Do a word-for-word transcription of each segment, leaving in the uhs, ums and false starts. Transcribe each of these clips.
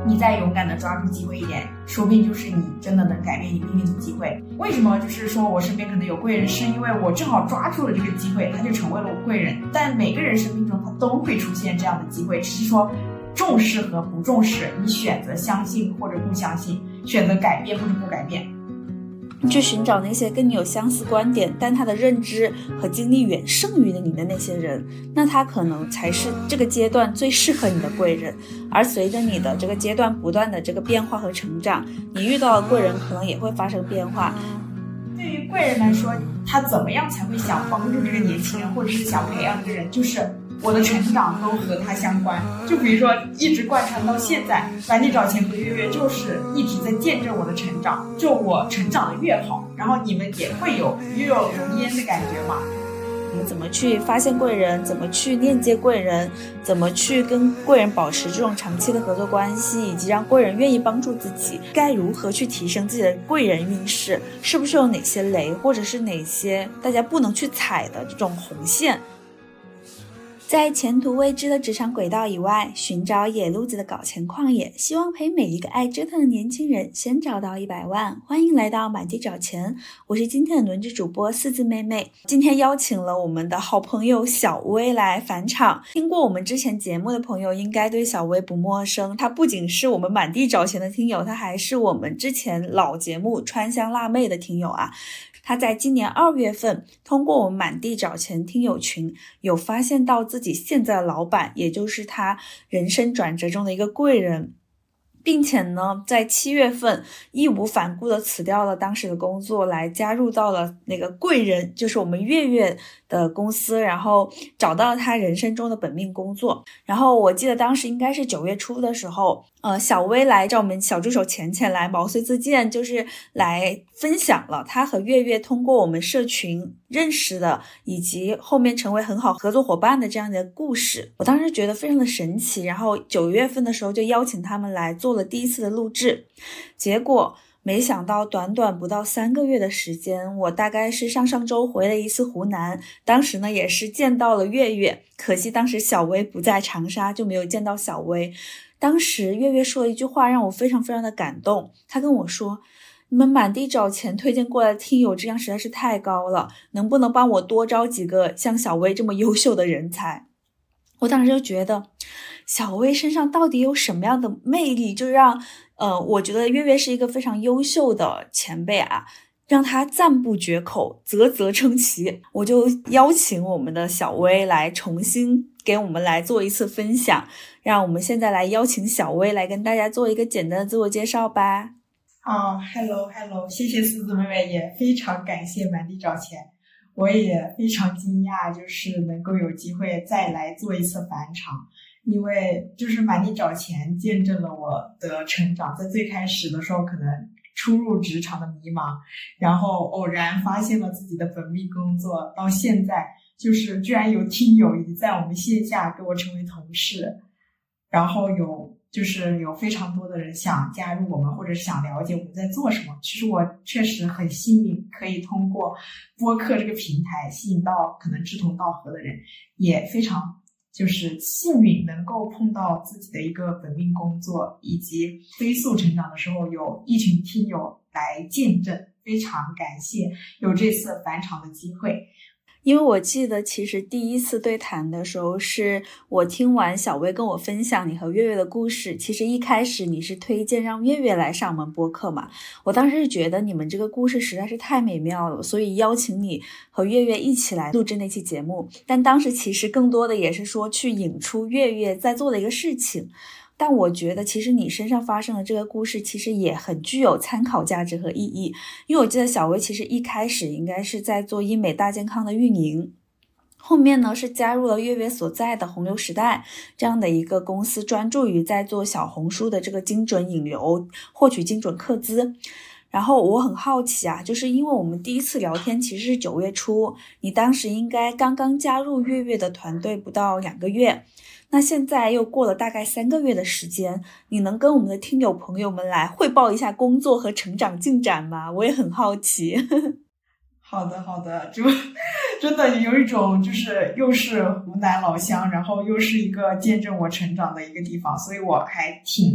你再勇敢的抓住机会一点，说不定就是你真的能改变你命运的机会。为什么就是说我身边可能有贵人，是因为我正好抓住了这个机会，他就成为了我贵人。但每个人生命中他都会出现这样的机会，只是说重视和不重视，你选择相信或者不相信，选择改变或者不改变。 去寻找那些跟你有相似观点，但他的认知和经历远胜于你的那些人，那他可能才是这个阶段最适合你的贵人。而随着你的这个阶段不断的这个变化和成长，你遇到的贵人可能也会发生变化。 对于贵人来说，他怎么样才会想帮助这个年轻人，或者是想培养这个人，就是我的成长都和他相关。就比如说一直贯穿到现在，满地找钱和月月就是一直在见证我的成长，就我成长的越好，然后你们也会有与有荣焉的感觉嘛。 我们怎么去发现贵人，怎么去链接贵人，怎么去跟贵人保持这种长期的合作关系，以及让贵人愿意帮助自己，该如何去提升自己的贵人运势，是不是有哪些雷，或者是哪些大家不能去踩的这种红线。在前途未知的职场轨道以外，寻找野路子的搞钱旷野，希望陪每一个爱折腾的年轻人先找到一百万。欢迎来到满地找钱，我是今天的轮值主播四字妹妹。今天邀请了我们的好朋友小薇来返场。听过我们之前节目的朋友应该对小薇不陌生，她不仅是我们满地找钱的听友，她还是我们之前老节目川香辣妹的听友啊。他在今年二月份通过我们满地找钱听友群，有发现到自己现在的老板，也就是他人生转折中的一个贵人，并且呢在七月份义无反顾的辞掉了当时的工作，来加入到了那个贵人，就是我们月月的公司，然后找到了他人生中的本命工作。然后我记得当时应该是九月初的时候，呃，小薇来找我们小助手浅浅来毛遂自荐，就是来分享了他和月月通过我们社群认识的，以及后面成为很好合作伙伴的这样的故事。我当时觉得非常的神奇，然后九月份的时候就邀请他们来做了第一次的录制。结果没想到短短不到三个月的时间，我大概是上上周回了一次湖南，当时呢也是见到了月月，可惜当时小薇不在长沙，就没有见到小薇。当时月月说了一句话让我非常非常的感动，他跟我说，你们满地找钱推荐过来的听友质量实在是太高了，能不能帮我多招几个像小薇这么优秀的人才。我当时就觉得小薇身上到底有什么样的魅力，就让呃，我觉得月月是一个非常优秀的前辈啊，让他赞不绝口，啧啧称奇。我就邀请我们的小薇来重新给我们来做一次分享，让我们现在来邀请小薇来跟大家做一个简单的自我介绍吧。 哦 hello hello 谢谢四字妹妹，也非常感谢满地找钱。我也非常惊讶，就是能够有机会再来做一次返场，因为就是满地找钱见证了我的成长。在最开始的时候可能初入职场的迷茫，然后偶然发现了自己的本命工作，到现在就是居然有听友已经在我们线下跟我成为同事，然后有就是有非常多的人想加入我们，或者是想了解我们在做什么。其实我确实很幸运，可以通过播客这个平台吸引到可能志同道合的人，也非常就是幸运能够碰到自己的一个本命工作，以及飞速成长的时候有一群听友来见证，非常感谢有这次返场的机会。 因为我记得其实第一次对谈的时候，是我听完小薇跟我分享你和月月的故事。其实一开始你是推荐让月月来上我们播客嘛，我当时是觉得你们这个故事实在是太美妙了，所以邀请你和月月一起来录制那期节目。但当时其实更多的也是说去引出月月在做的一个事情。但我觉得其实你身上发生的这个故事其实也很具有参考价值和意义。因为我记得小薇其实一开始应该是在做医美大健康的运营，后面呢是加入了月月所在的洪流时代这样的一个公司，专注于在做小红书的这个精准引流，获取精准客资。然后我很好奇啊，就是因为我们第一次聊天其实是九月初，你当时应该刚刚加入月月的团队不到两个月，那现在又过了大概三个月的时间，你能跟我们的听友朋友们来汇报一下工作和成长进展吗？我也很好奇。 好的好的，就真的有一种就是又是湖南老乡，然后又是一个见证我成长的一个地方，所以我还挺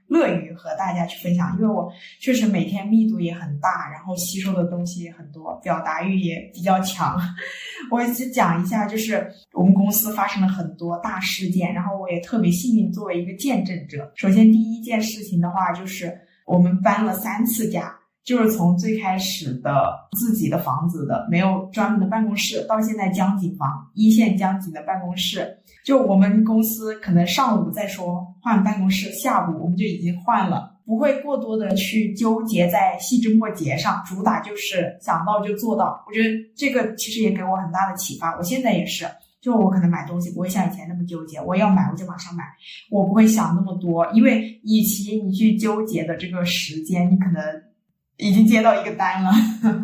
乐于和大家去分享，因为我确实每天密度也很大，然后吸收的东西也很多，表达欲也比较强。我只讲一下，就是我们公司发生了很多大事件，然后我也特别幸运作为一个见证者。首先第一件事情的话，就是我们搬了三次家，就是从最开始的自己的房子的没有专门的办公室，到现在江景房，一线江景的办公室。就我们公司可能上午再说换办公室，下午我们就已经换了，不会过多的去纠结在细枝末节上，主打就是想到就做到。我觉得这个其实也给我很大的启发，我现在也是，就我可能买东西不会像以前那么纠结，我要买我就马上买，我不会想那么多，因为与其你去纠结的这个时间，你可能已经接到一个单了。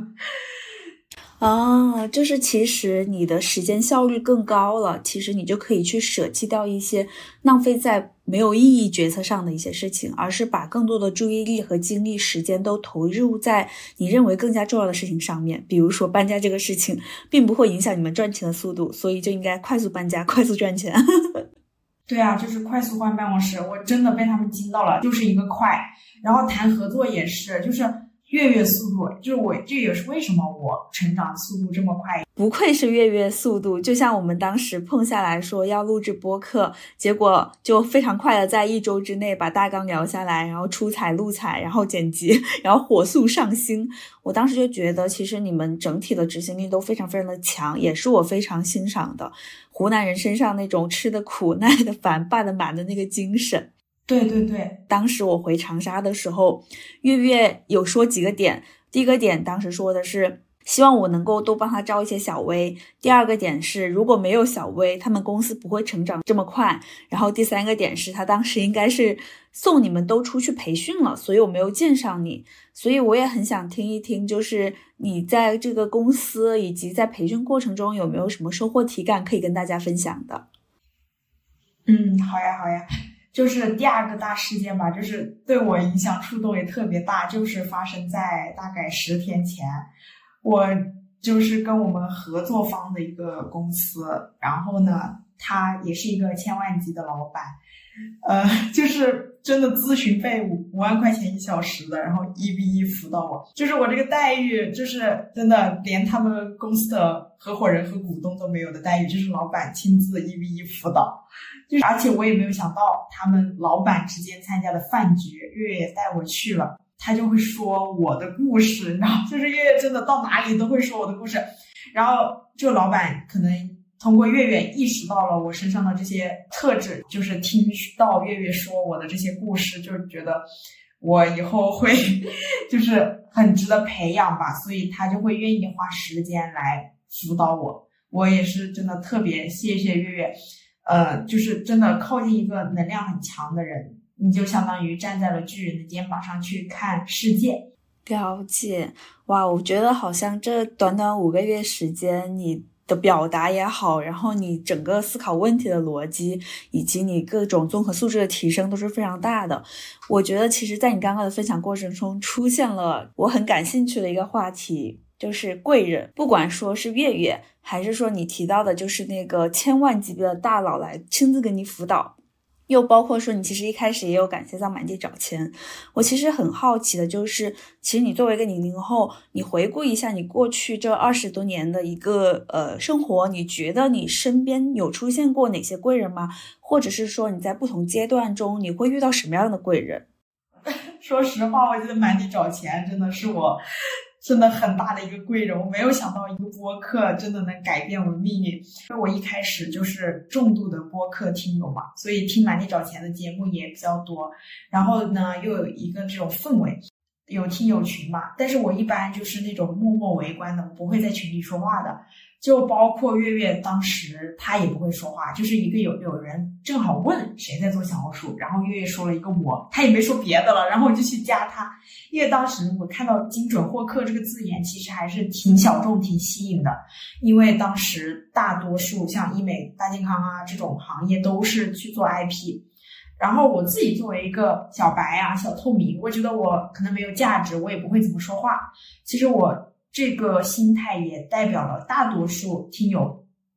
啊，就是其实你的时间效率更高了，其实你就可以去舍弃掉一些浪费在没有意义决策上的一些事情，而是把更多的注意力和精力时间都投入在你认为更加重要的事情上面。比如说搬家这个事情并不会影响你们赚钱的速度，所以就应该快速搬家，快速赚钱。 对啊，就是快速换办公室，我真的被他们惊到了，就是一个快。然后谈合作也是，就是月月速度，就是我这也是为什么我成长速度这么快。 不愧是月月速度，就像我们当时碰下来说要录制播客，结果就非常快的在一周之内把大纲聊下来，然后出彩录彩，然后剪辑，然后火速上新。我当时就觉得其实你们整体的执行力都非常非常的强，也是我非常欣赏的湖南人身上那种吃的苦耐的烦办的满的那个精神。 对对对， 当时我回长沙的时候，月月有说几个点。第一个点当时说的是希望我能够多帮他招一些小微，第二个点是如果没有小微他们公司不会成长这么快，然后第三个点是他当时应该是送你们都出去培训了，所以我没有见上你。所以我也很想听一听，就是你在这个公司以及在培训过程中有没有什么收获体感可以跟大家分享的。 嗯，好呀好呀。就是第二个大事件吧，就是对我影响触动也特别大，就是发生在大概十天前。我就是跟我们合作方的一个公司，然后呢他也是一个千万级的老板，呃，就是真的咨询费五五万块钱一小时的，然后一 v 一辅导我，就是我这个待遇就是真的连他们公司的合伙人和股东都没有的待遇，就是老板亲自一 v 一辅导。就是而且我也没有想到他们老板之间参加的饭局，月月也带我去了，他就会说我的故事，你知道，就是月月真的到哪里都会说我的故事。然后就老板可能通过月月意识到了我身上的这些特质，就是听到月月说我的这些故事，就是觉得我以后会就是很值得培养吧，所以他就会愿意花时间来辅导我。我也是真的特别谢谢月月，呃，就是真的靠近一个能量很强的人，你就相当于站在了巨人的肩膀上去看世界。 了解，哇，我觉得好像这短短五个月时间，你的表达也好，然后你整个思考问题的逻辑，以及你各种综合素质的提升都是非常大的。我觉得其实在你刚刚的分享过程中出现了我很感兴趣的一个话题，就是贵人。不管说是月月还是说你提到的就是那个千万级别的大佬来亲自给你辅导，又包括说你其实一开始也有感谢到满地找钱。我其实很好奇的就是其实你作为一个零零后，你回顾一下你过去这二十多年的一个呃生活，你觉得你身边有出现过哪些贵人吗？或者是说你在不同阶段中你会遇到什么样的贵人？ 说实话，我觉得满地找钱真的是我真的很大的一个贵人，我没有想到一个播客真的能改变我的命运。因为我一开始就是重度的播客听友嘛，所以听满地找钱的节目也比较多，然后呢又有一个这种氛围，有听友群嘛，但是我一般就是那种默默围观的，我不会在群里说话的。就包括月月当时他也不会说话，就是一个有有人正好问谁在做小红书，然后月月说了一个我，他也没说别的了，然后我就去加他。因为当时我看到精准获客这个字眼其实还是挺小众挺吸引的，因为当时大多数像医美大健康啊这种行业都是去做 I P， 然后我自己作为一个小白啊小透明，我觉得我可能没有价值，我也不会怎么说话。其实我这个心态也代表了大多数听友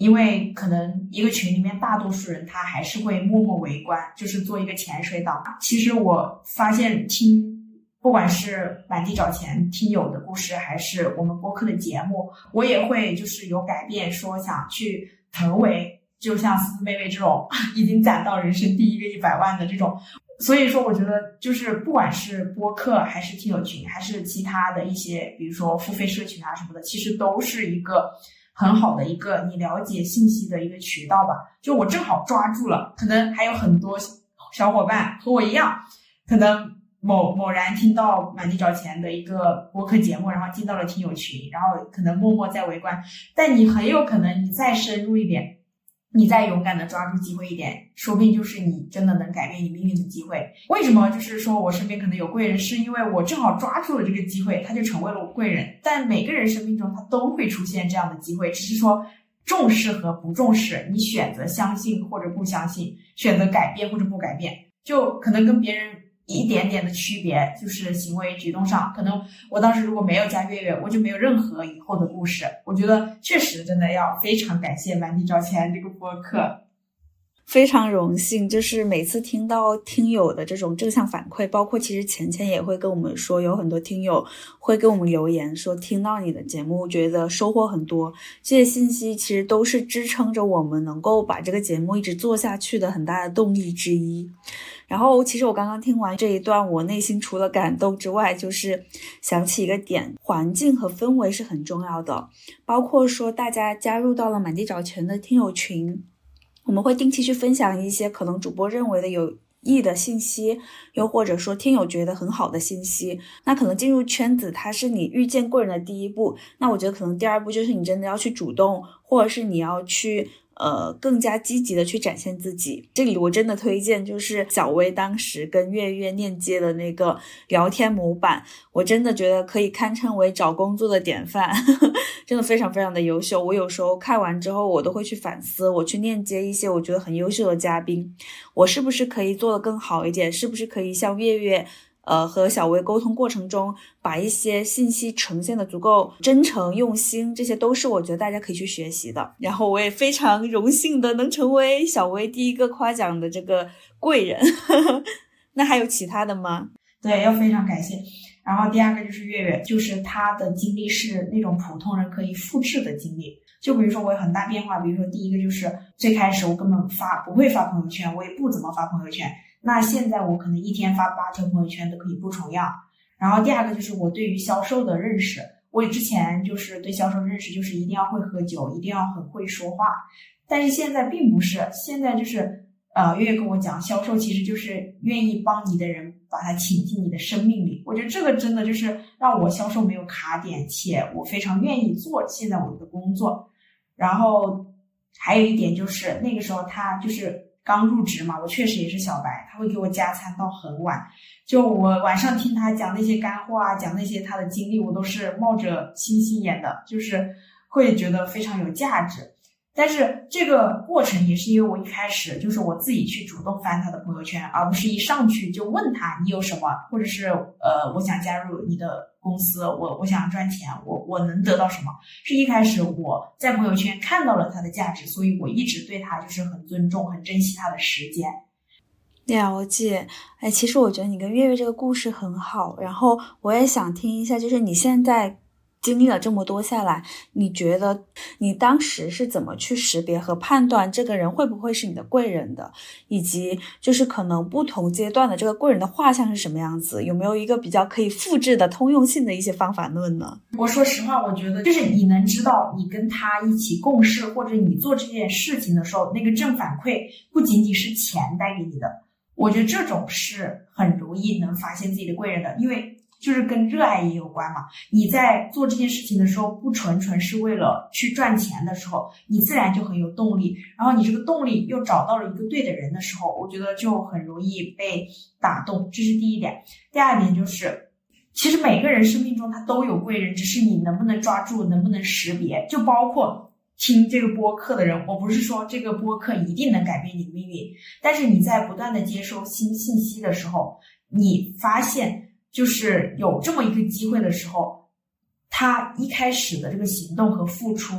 因为可能一个群里面大多数人他还是会默默围观，就是做一个潜水党。其实我发现听不管是满地找钱听友的故事，还是我们播客的节目，我也会就是有改变，说想去成为就像思思妹妹这种已经攒到人生第一个一百万的这种。所以说我觉得就是不管是播客还是听友群还是其他的一些比如说付费社群啊什么的，其实都是一个很好的一个你了解信息的一个渠道吧。就我正好抓住了，可能还有很多小伙伴和我一样，可能某某然听到满地找钱的一个播客节目，然后进到了听友群，然后可能默默在围观，但你很有可能你再深入一点，你再勇敢的抓住机会一点，说不定就是你真的能改变你命运的机会。为什么就是说我身边可能有贵人，是因为我正好抓住了这个机会，他就成为了我贵人。但每个人生命中他都会出现这样的机会，只是说重视和不重视，你选择相信或者不相信，选择改变或者不改变，就可能跟别人一点点的区别，就是行为举动上。可能我当时如果没有加月月，我就没有任何以后的故事。我觉得确实真的要非常感谢满地找钱这个播客， 非常荣幸，就是每次听到听友的这种正向反馈，包括其实钱钱也会跟我们说，有很多听友会给我们留言说听到你的节目觉得收获很多，这些信息其实都是支撑着我们能够把这个节目一直做下去的很大的动力之一。然后其实我刚刚听完这一段，我内心除了感动之外，就是想起一个点，环境和氛围是很重要的。包括说大家加入到了满地找钱的听友群，我们会定期去分享一些可能主播认为的有益的信息，又或者说听友觉得很好的信息。那可能进入圈子它是你遇见贵人的第一步，那我觉得可能第二步就是你真的要去主动，或者是你要去呃，更加积极的去展现自己。这里我真的推荐就是小薇当时跟月月链接的那个聊天模板，我真的觉得可以堪称为找工作的典范真的非常非常的优秀。我有时候看完之后我都会去反思，我去链接一些我觉得很优秀的嘉宾，我是不是可以做得更好一点，是不是可以像月月呃，和小薇沟通过程中把一些信息呈现的足够真诚用心，这些都是我觉得大家可以去学习的。然后我也非常荣幸的能成为小薇第一个夸奖的这个贵人那还有其他的吗？ 对，要非常感谢。然后第二个就是月月，就是她的经历是那种普通人可以复制的经历。就比如说我有很大变化，比如说第一个就是最开始我根本发不会发朋友圈，我也不怎么发朋友圈，那现在我可能一天发八条朋友圈都可以不重样。然后第二个就是我对于销售的认识，我之前就是对销售认识就是一定要会喝酒，一定要很会说话，但是现在并不是，现在就是呃，月月跟我讲，销售其实就是愿意帮你的人把他请进你的生命里。我觉得这个真的就是让我销售没有卡点，且我非常愿意做现在我的工作。然后还有一点就是那个时候他就是刚入职嘛，我确实也是小白，他会给我加餐到很晚，就我晚上听他讲那些干话，讲那些他的经历，我都是冒着星星眼的，就是会觉得非常有价值。但是这个过程也是因为我一开始就是我自己去主动翻他的朋友圈，而不是一上去就问他你有什么，或者是呃我想加入你的公司，我我想赚钱，我我能得到什么。是一开始我在朋友圈看到了他的价值，所以我一直对他就是很尊重，很珍惜他的时间。 了解。哎，其实我觉得你跟月月这个故事很好，然后我也想听一下，就是你现在经历了这么多下来，你觉得你当时是怎么去识别和判断这个人会不会是你的贵人的，以及就是可能不同阶段的这个贵人的画像是什么样子，有没有一个比较可以复制的通用性的一些方法论呢？ 我说实话，我觉得就是你能知道你跟他一起共事，或者你做这件事情的时候，那个正反馈不仅仅是钱带给你的，我觉得这种是很容易能发现自己的贵人的，因为就是跟热爱也有关嘛。你在做这件事情的时候，不纯纯是为了去赚钱的时候，你自然就很有动力，然后你这个动力又找到了一个对的人的时候，我觉得就很容易被打动，这是第一点。第二点就是其实每个人生命中他都有贵人，只是你能不能抓住，能不能识别。就包括听这个播客的人，我不是说这个播客一定能改变你的命运，但是你在不断的接收新信息的时候，你发现就是有这么一个机会的时候，他一开始的这个行动和付出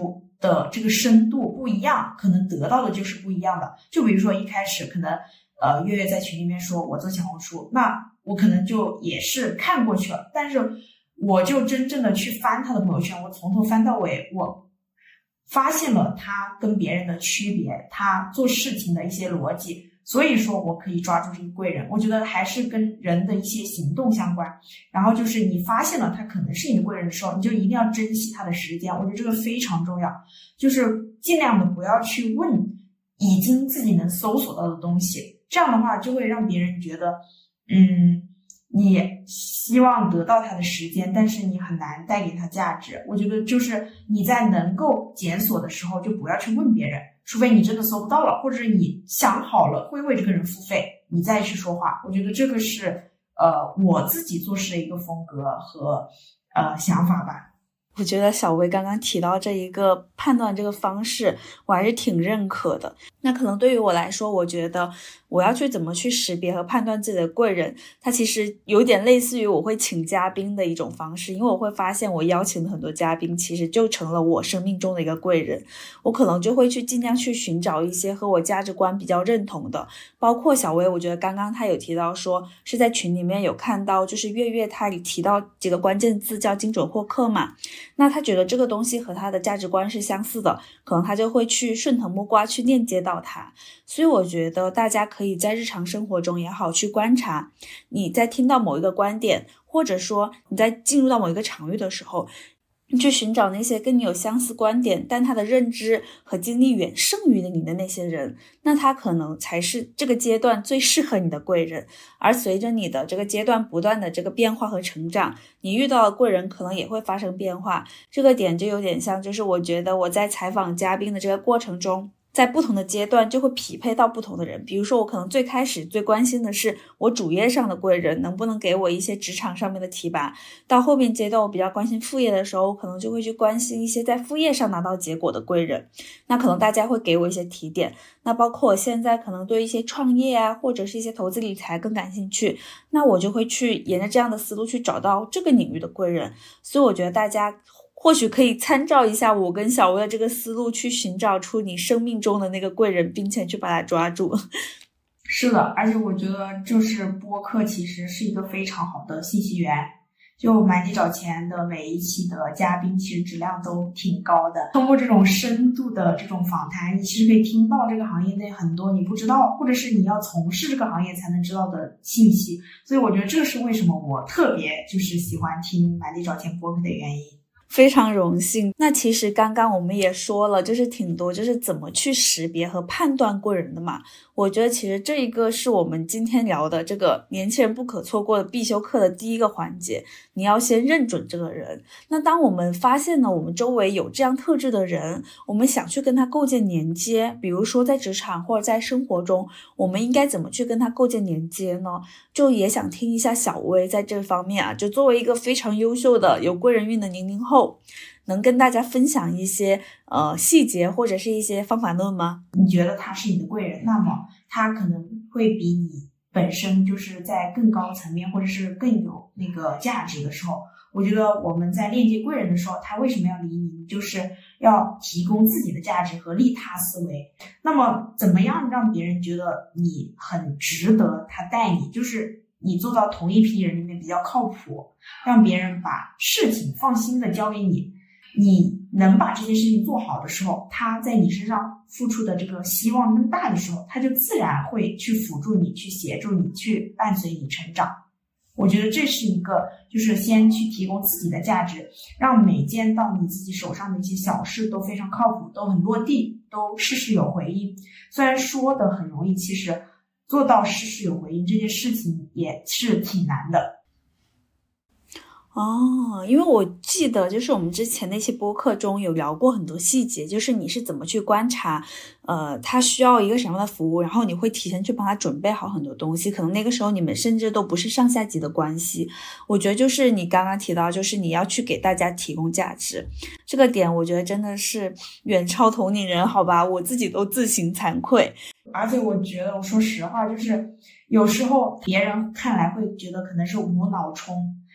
的这个深度不一样，可能得到的就是不一样的。就比如说一开始可能呃月月在群里面说我做小红书，那我可能就也是看过去了，但是我就真正的去翻他的朋友圈，我从头翻到尾，我发现了他跟别人的区别，他做事情的一些逻辑，所以说我可以抓住这个贵人。我觉得还是跟人的一些行动相关，然后就是你发现了他可能是你的贵人的时候，你就一定要珍惜他的时间，我觉得这个非常重要，就是尽量的不要去问已经自己能搜索到的东西，这样的话就会让别人觉得嗯，你希望得到他的时间，但是你很难带给他价值。我觉得就是你在能够检索的时候就不要去问别人，除非你真的搜不到了，或者是你想好了会为这个人付费，你再去说话。我觉得这个是呃我自己做事的一个风格和呃想法吧。 我觉得小薇刚刚提到这一个判断这个方式，我还是挺认可的。那可能对于我来说，我觉得我要去怎么去识别和判断自己的贵人，它其实有点类似于我会请嘉宾的一种方式，因为我会发现我邀请的很多嘉宾其实就成了我生命中的一个贵人，我可能就会去尽量去寻找一些和我价值观比较认同的。包括小薇，我觉得刚刚她有提到说是在群里面有看到就是月月她里提到几个关键字叫精准获客嘛，那他觉得这个东西和他的价值观是相似的，可能他就会去顺藤摸瓜去链接到它。所以我觉得大家可以在日常生活中也好去观察，你在听到某一个观点，或者说你在进入到某一个场域的时候，你去寻找那些跟你有相似观点，但他的认知和经历远胜于你的那些人，那他可能才是这个阶段最适合你的贵人。而随着你的这个阶段不断的这个变化和成长，你遇到的贵人可能也会发生变化。这个点就有点像，就是我觉得我在采访嘉宾的这个过程中，在不同的阶段就会匹配到不同的人。比如说我可能最开始最关心的是我主业上的贵人能不能给我一些职场上面的提拔，到后面阶段我比较关心副业的时候，我可能就会去关心一些在副业上拿到结果的贵人，那可能大家会给我一些提点。那包括我现在可能对一些创业啊，或者是一些投资理财更感兴趣，那我就会去沿着这样的思路去找到这个领域的贵人。所以我觉得大家或许可以参照一下我跟小薇的这个思路，去寻找出你生命中的那个贵人，并且去把它抓住。 是的，而且我觉得就是播客其实是一个非常好的信息源，就买地找钱的每一期的嘉宾其实质量都挺高的，通过这种深度的这种访谈，你其实可以听到这个行业内很多你不知道，或者是你要从事这个行业才能知道的信息。所以我觉得这是为什么我特别就是喜欢听买地找钱播客的原因。 非常荣幸。那其实刚刚我们也说了，就是挺多就是怎么去识别和判断贵人的嘛。我觉得其实这一个是我们今天聊的这个年轻人不可错过的必修课的第一个环节，你要先认准这个人。那当我们发现呢，我们周围有这样特质的人，我们想去跟他构建连接，比如说在职场或者在生活中，我们应该怎么去跟他构建连接呢？就也想听一下小薇在这方面啊，就作为一个非常优秀的有贵人运的零零后，能跟大家分享一些呃细节或者是一些方法论吗？ 你觉得他是你的贵人，那么他可能会比你本身就是在更高层面或者是更有那个价值的时候，我觉得我们在链接贵人的时候，他为什么要理你，就是要提供自己的价值和利他思维。那么怎么样让别人觉得你很值得他带你，就是你做到同一批人里面比较靠谱，让别人把事情放心的交给你，你能把这件事情做好的时候，他在你身上付出的这个希望更大的时候，他就自然会去辅助你，去协助你，去伴随你成长。我觉得这是一个，就是先去提供自己的价值，让每件到你自己手上的一些小事都非常靠谱，都很落地，都事事有回应。虽然说的很容易，其实做到事事有回应这件事情也是挺难的。 哦，因为我记得就是我们之前那期播客中有聊过很多细节，就是你是怎么去观察呃，他需要一个什么样的服务，然后你会提前去帮他准备好很多东西，可能那个时候你们甚至都不是上下级的关系。我觉得就是你刚刚提到，就是你要去给大家提供价值，这个点我觉得真的是远超同龄人，好吧，我自己都自行惭愧。 而且我觉得我说实话，就是有时候别人看来会觉得可能是无脑冲，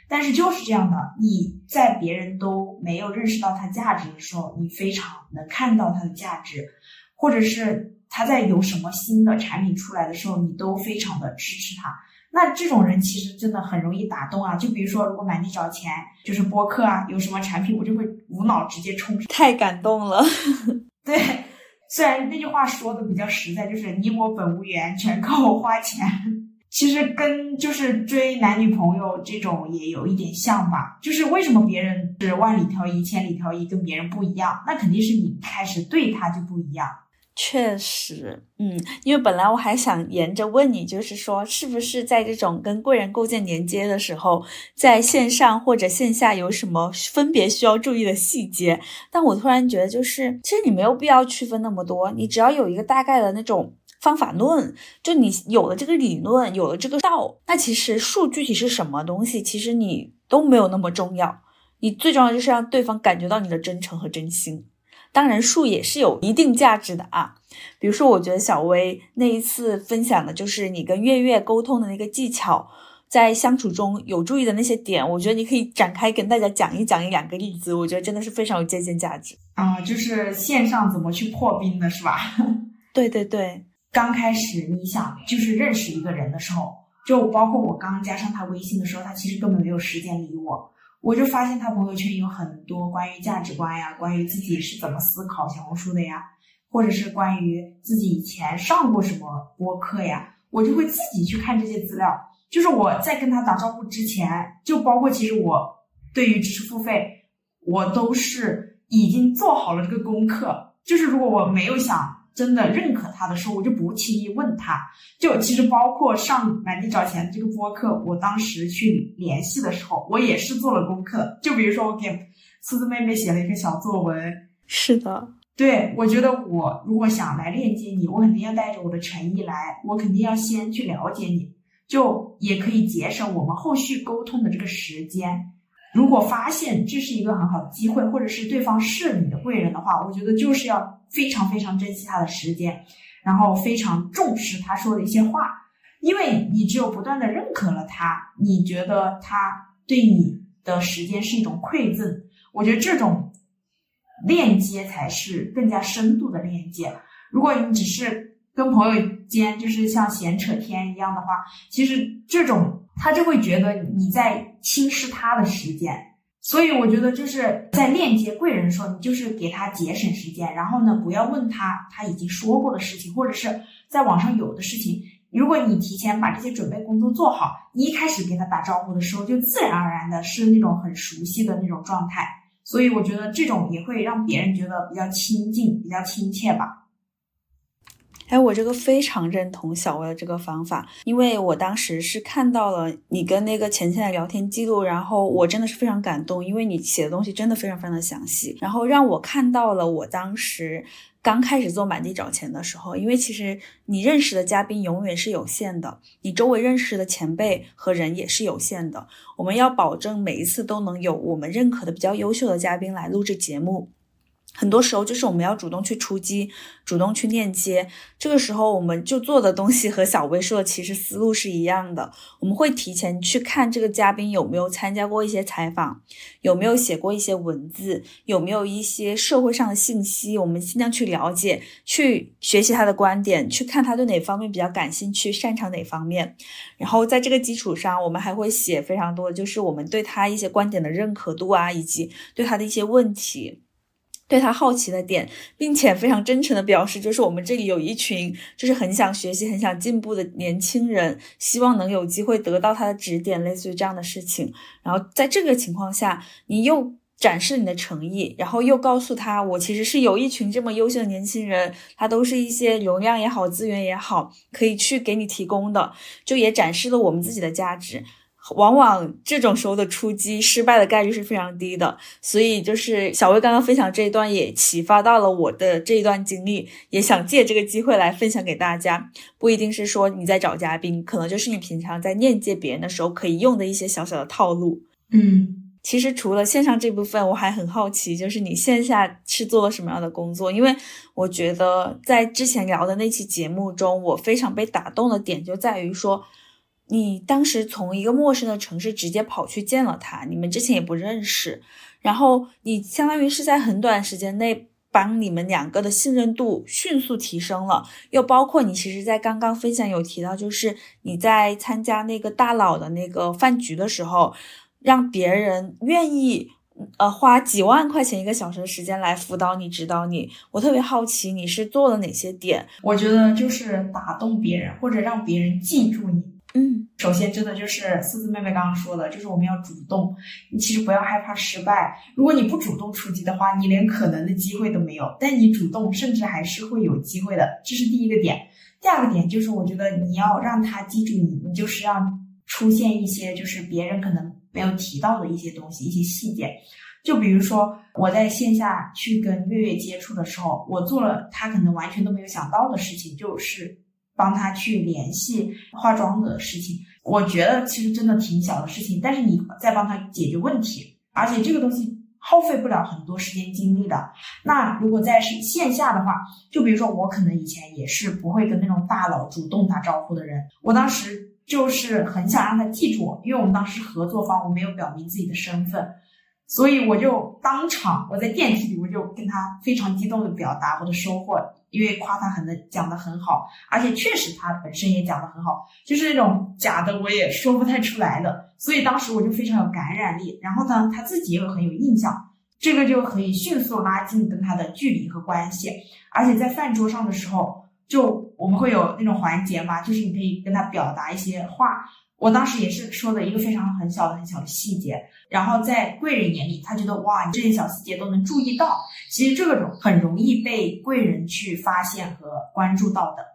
但是就是这样的，你在别人都没有认识到他价值的时候，你非常能看到他的价值，或者是他在有什么新的产品出来的时候，你都非常的支持他。那这种人其实真的很容易打动啊，就比如说如果满地找钱就是播客啊，有什么产品我就会无脑直接冲。 太感动了。 对，虽然那句话说的比较实在，就是你我本无缘，全靠我花钱，其实跟就是追男女朋友这种也有一点像吧，就是为什么别人是万里挑一千里挑一跟别人不一样，那肯定是你开始对他就不一样。 确实，嗯，因为本来我还想沿着问你，就是说是不是在这种跟贵人构建连接的时候，在线上或者线下有什么分别需要注意的细节，但我突然觉得就是其实你没有必要区分那么多，你只要有一个大概的那种方法论，就你有了这个理论，有了这个道，那其实术具体是什么东西，其实你都没有那么重要，你最重要就是让对方感觉到你的真诚和真心。当然术也是有一定价值的啊，比如说我觉得小薇那一次分享的就是你跟月月沟通的那个技巧，在相处中有注意的那些点，我觉得你可以展开跟大家讲一讲一两个例子，我觉得真的是非常有借鉴价值啊、呃，就是线上怎么去破冰的是吧？ 对对对， 刚开始你想就是认识一个人的时候，就包括我刚加上他微信的时候，他其实根本没有时间理我，我就发现他朋友圈有很多关于价值观呀，关于自己是怎么思考小红书的呀，或者是关于自己以前上过什么播客呀，我就会自己去看这些资料。就是我在跟他打招呼之前，就包括其实我对于知识付费，我都是已经做好了这个功课，就是如果我没有想真的认可他的时候，我就不轻易问他。就其实包括上满地找钱这个播客，我当时去联系的时候，我也是做了功课。就比如说我给思思妹妹写了一个小作文。 是的， 对，我觉得我如果想来链接你，我肯定要带着我的诚意来，我肯定要先去了解你，就也可以节省我们后续沟通的这个时间。如果发现这是一个很好的机会，或者是对方是你的贵人的话，我觉得就是要非常非常珍惜他的时间，然后非常重视他说的一些话，因为你只有不断的认可了他，你觉得他对你的时间是一种馈赠，我觉得这种链接才是更加深度的链接。如果你只是跟朋友间就是像闲扯天一样的话，其实这种他就会觉得你在轻视他的时间。所以我觉得就是在链接贵人的时候，你就是给他节省时间，然后呢不要问他他已经说过的事情，或者是在网上有的事情，如果你提前把这些准备工作做好，你一开始给他打招呼的时候就自然而然的是那种很熟悉的那种状态，所以我觉得这种也会让别人觉得比较亲近，比较亲切吧。 哎，我这个非常认同小薇的这个方法，因为我当时是看到了你跟那个钱钱的聊天记录，然后我真的是非常感动，因为你写的东西真的非常非常的详细，然后让我看到了我当时刚开始做满地找钱的时候，因为其实你认识的嘉宾永远是有限的，你周围认识的前辈和人也是有限的，我们要保证每一次都能有我们认可的比较优秀的嘉宾来录制节目。很多时候就是我们要主动去出击，主动去链接，这个时候我们就做的东西和小薇说的其实思路是一样的，我们会提前去看这个嘉宾有没有参加过一些采访，有没有写过一些文字，有没有一些社会上的信息，我们尽量去了解，去学习他的观点，去看他对哪方面比较感兴趣，擅长哪方面，然后在这个基础上我们还会写非常多就是我们对他一些观点的认可度啊，以及对他的一些问题，对他好奇的点，并且非常真诚的表示就是我们这里有一群就是很想学习很想进步的年轻人，希望能有机会得到他的指点，类似于这样的事情。然后在这个情况下你又展示你的诚意，然后又告诉他我其实是有一群这么优秀的年轻人，他都是一些流量也好资源也好可以去给你提供的，就也展示了我们自己的价值。往往这种时候的出击失败的概率是非常低的，所以就是小薇刚刚分享这一段也启发到了我的这一段经历，也想借这个机会来分享给大家。不一定是说你在找嘉宾，可能就是你平常在链接别人的时候可以用的一些小小的套路。 嗯， 其实除了线上这部分，我还很好奇就是你线下是做了什么样的工作，因为我觉得在之前聊的那期节目中，我非常被打动的点就在于说你当时从一个陌生的城市直接跑去见了他，你们之前也不认识，然后你相当于是在很短时间内帮你们两个的信任度迅速提升了，又包括你其实在刚刚分享有提到，就是你在参加那个大佬的那个饭局的时候，让别人愿意呃花几万块钱一个小时的时间来辅导你指导你，我特别好奇你是做了哪些点。 我觉得就是打动别人或者让别人记住你。 嗯， 首先真的就是思思妹妹刚刚说的，就是我们要主动，你其实不要害怕失败。如果你不主动出击的话，你连可能的机会都没有，但你主动甚至还是会有机会的，这是第一个点。第二个点就是我觉得你要让他记住你，你就是让出现一些就是别人可能没有提到的一些东西，一些细节。就比如说我在线下去跟月月接触的时候，我做了他可能完全都没有想到的事情，就是帮他去联系化妆的事情。我觉得其实真的挺小的事情，但是你在帮他解决问题，而且这个东西耗费不了很多时间精力的。那如果在是线下的话，就比如说我可能以前也是不会跟那种大佬主动打招呼的人，我当时就是很想让他记住我，因为我们当时合作方我没有表明自己的身份，所以我就当场我在电梯里我就跟他非常激动的表达我的收获，因为夸他很的讲得很好，而且确实他本身也讲得很好，就是那种假的我也说不太出来的，所以当时我就非常有感染力。然后呢，他自己也很有印象，这个就可以迅速拉近跟他的距离和关系。而且在饭桌上的时候，就我们会有那种环节嘛，就是你可以跟他表达一些话。我当时也是说的一个非常很小的很小的细节，然后在贵人眼里他觉得哇，你这些小细节都能注意到，其实这个很容易被贵人去发现和关注到的。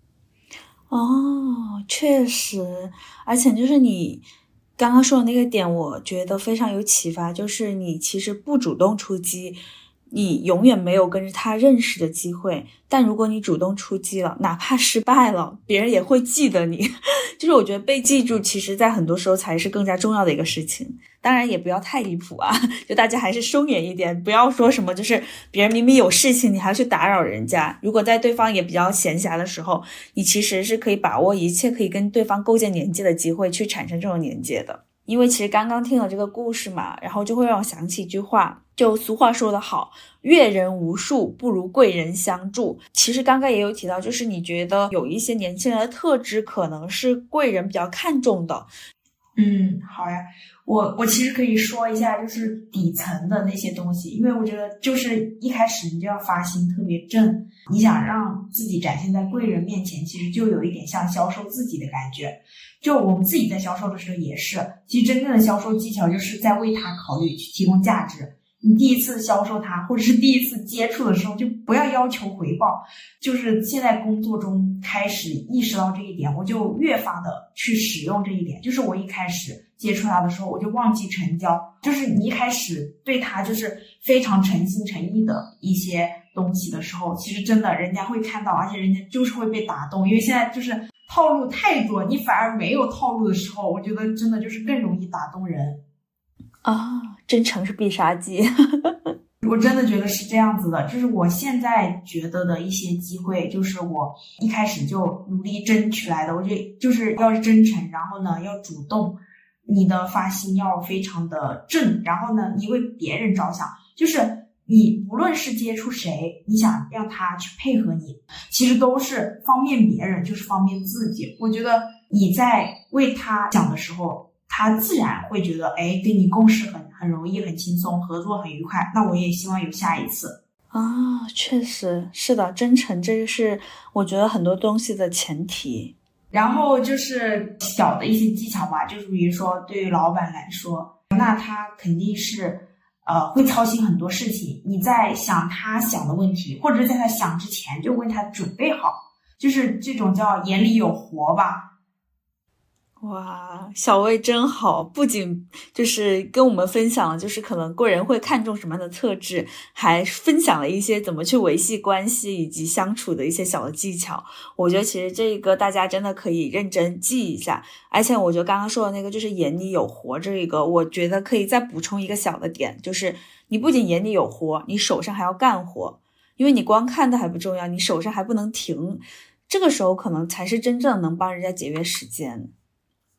哦，确实，而且就是你刚刚说的那个点我觉得非常有启发，就是你其实不主动出击，你永远没有跟着他认识的机会，但如果你主动出击了，哪怕失败了，别人也会记得你。就是我觉得被记住其实在很多时候才是更加重要的一个事情。当然也不要太离谱啊，就大家还是收敛一点，不要说什么就是别人明明有事情你还要去打扰人家。如果在对方也比较闲暇的时候，你其实是可以把握一切可以跟对方构建连接的机会去产生这种连接的。因为其实刚刚听了这个故事嘛，然后就会让我想起一句话，就俗话说得好，阅人无数不如贵人相助。其实刚刚也有提到，就是你觉得有一些年轻人的特质可能是贵人比较看重的。 嗯，好呀，我我其实可以说一下就是底层的那些东西，因为我觉得就是一开始你就要发心特别正，你想让自己展现在贵人面前，其实就有一点像销售自己的感觉。就我们自己在销售的时候也是，其实真正的销售技巧就是在为他考虑，去提供价值。你第一次销售他或者是第一次接触的时候就不要要求回报，就是现在工作中开始意识到这一点，我就越发的去使用这一点。就是我一开始接触他的时候我就忘记成交，就是你一开始对他就是非常诚心诚意的一些东西的时候，其实真的人家会看到，而且人家就是会被打动。因为现在就是套路太多，你反而没有套路的时候，我觉得真的就是更容易打动人啊，真诚是必杀技。 我真的觉得是这样子的，就是我现在觉得的一些机会，就是我一开始就努力争取来的。我觉得就是要真诚，然后呢要主动，你的发心要非常的正，然后呢你为别人着想，就是你无论是接触谁，你想让他去配合你，其实都是方便别人，就是方便自己。我觉得你在为他讲的时候，他自然会觉得，哎，跟你共事很很容易，很轻松，合作很愉快。那我也希望有下一次啊，确实是的，真诚这个是我觉得很多东西的前提。 然后就是小的一些技巧吧，就是比如说对于老板来说，那他肯定是呃会操心很多事情。你在想他想的问题，或者是在他想之前就为他准备好，就是这种叫眼里有活吧。 哇，小魏真好，不仅就是跟我们分享了就是可能贵人会看重什么样的特质，还分享了一些怎么去维系关系以及相处的一些小的技巧。我觉得其实这个大家真的可以认真记一下。而且我觉得刚刚说的那个就是眼里有活，这个我觉得可以再补充一个小的点，就是你不仅眼里有活，你手上还要干活。因为你光看的还不重要，你手上还不能停，这个时候可能才是真正能帮人家节约时间。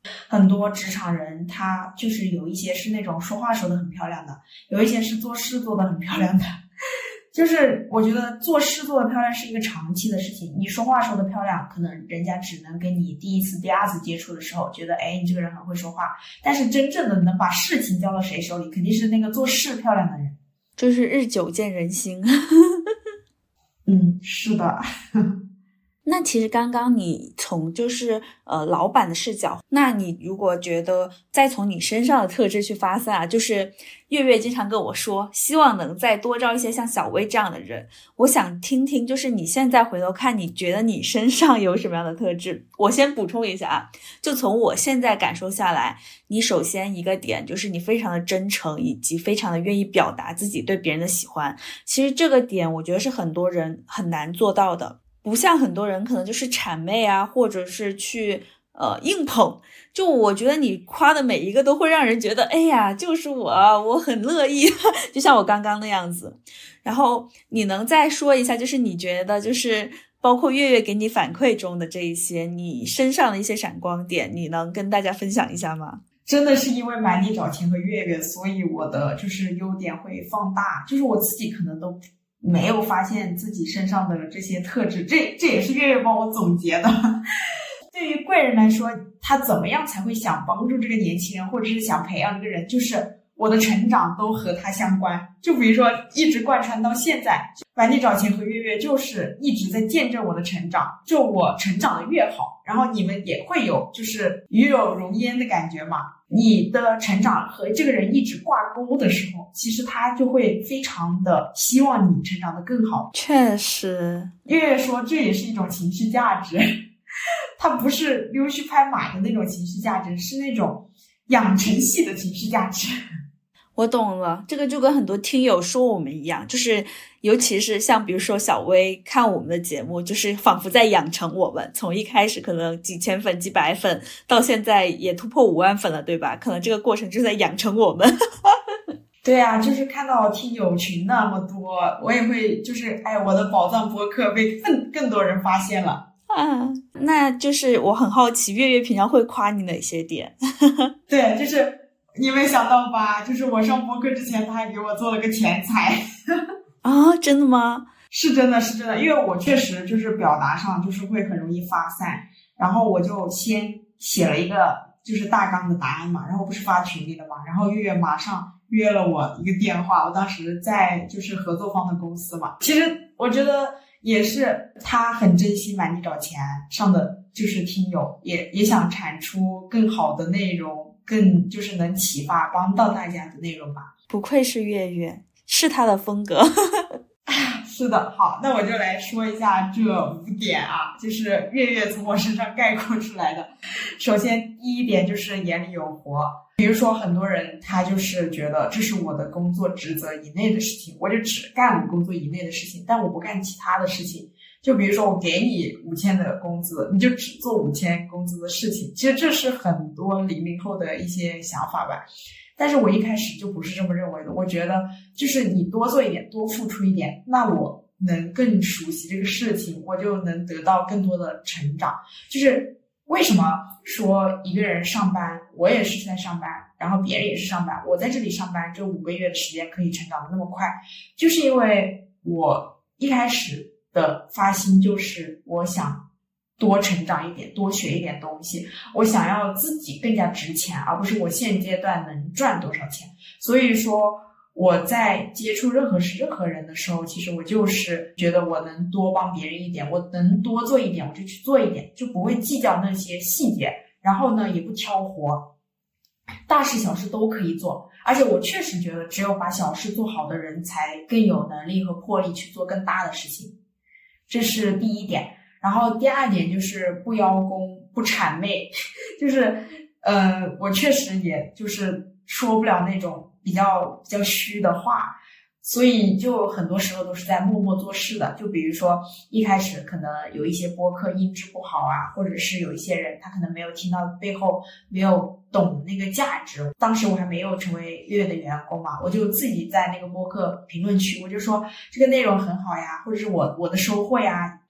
很多职场人他就是有一些是那种说话说得很漂亮的，有一些是做事做得很漂亮的。就是我觉得做事做得漂亮是一个长期的事情，你说话说得漂亮，可能人家只能跟你第一次第二次接触的时候觉得哎你这个人很会说话，但是真正的能把事情交到谁手里，肯定是那个做事漂亮的人。 就是日久见人心。 嗯，是的。 那其实刚刚你从就是呃老板的视角，那你如果觉得再从你身上的特质去发散啊，就是月月经常跟我说希望能再多招一些像小薇这样的人，我想听听就是你现在回头看你觉得你身上有什么样的特质。我先补充一下啊，就从我现在感受下来，你首先一个点就是你非常的真诚，以及非常的愿意表达自己对别人的喜欢，其实这个点我觉得是很多人很难做到的，不像很多人可能就是谄媚啊，或者是去呃硬捧，就我觉得你夸的每一个都会让人觉得哎呀就是我我很乐意，就像我刚刚那样子。然后你能再说一下就是你觉得就是包括月月给你反馈中的这一些你身上的一些闪光点，你能跟大家分享一下吗？ 真的是因为满地找钱和月月，所以我的就是优点会放大，就是我自己可能都没有发现自己身上的这些特质，这这也是月月帮我总结的。对于贵人来说，他怎么样才会想帮助这个年轻人，或者是想培养这个人，就是我的成长都和他相关。就比如说一直贯穿到现在，满地找钱和月月就是一直在见证我的成长，就我成长的越好，然后你们也会有就是与有荣焉的感觉嘛。你的成长和这个人一直挂钩的时候，其实他就会非常的希望你成长得更好。 确实， 月月说这也是一种情绪价值，它不是溜须拍马的那种情绪价值，是那种养成系的情绪价值。 我懂了，这个就跟很多听友说我们一样，就是尤其是像比如说小薇看我们的节目，就是仿佛在养成我们，从一开始可能几千粉几百粉到现在也突破五万粉了，对吧？可能这个过程就是在养成我们。 对啊，就是看到听友群那么多，我也会就是哎，我的宝藏播客被更更多人发现了啊。那就是我很好奇月月平常会夸你哪些点？ 对，就是你没想到吧，就是我上播客之前他还给我做了个前彩。 啊，真的吗？ 是真的是真的，因为我确实就是表达上就是会很容易发散，然后我就先写了一个就是大纲的答案嘛，然后不是发群里的嘛，然后月月马上约了我一个电话，我当时在就是合作方的公司嘛，其实我觉得也是他很珍惜满地找钱上的就是听友，也也想产出更好的内容，更就是能启发帮到大家的内容吧。 不愧是月月，是他的风格。 是的，好，那我就来说一下这五点啊，就是月月从我身上概括出来的。首先第一点就是眼里有活，比如说很多人他就是觉得这是我的工作职责以内的事情，我就只干我工作以内的事情，但我不干其他的事情。就比如说我给你五千的工资，你就只做五千工资的事情，其实这是很多零零后的一些想法吧。但是我一开始就不是这么认为的，我觉得就是你多做一点，多付出一点，那我能更熟悉这个事情，我就能得到更多的成长。就是为什么说一个人上班，我也是在上班，然后别人也是上班，我在这里上班这五个月的时间可以成长的那么快，就是因为我一开始的发心就是我想多成长一点，多学一点东西，我想要自己更加值钱，而不是我现阶段能赚多少钱。所以说我在接触任何事任何人的时候，其实我就是觉得我能多帮别人一点，我能多做一点我就去做一点，就不会计较那些细节，然后呢也不挑活，大事小事都可以做。而且我确实觉得只有把小事做好的人才更有能力和魄力去做更大的事情，这是第一点。然后第二点就是不邀功不谄媚，就是呃我确实也就是说不了那种比较比较虚的话，所以就很多时候都是在默默做事的。就比如说一开始可能有一些播客音质不好啊，或者是有一些人他可能没有听到背后没有懂那个价值，当时我还没有成为月月的员工嘛，我就自己在那个播客评论区我就说这个内容很好呀，或者是我我的收获呀，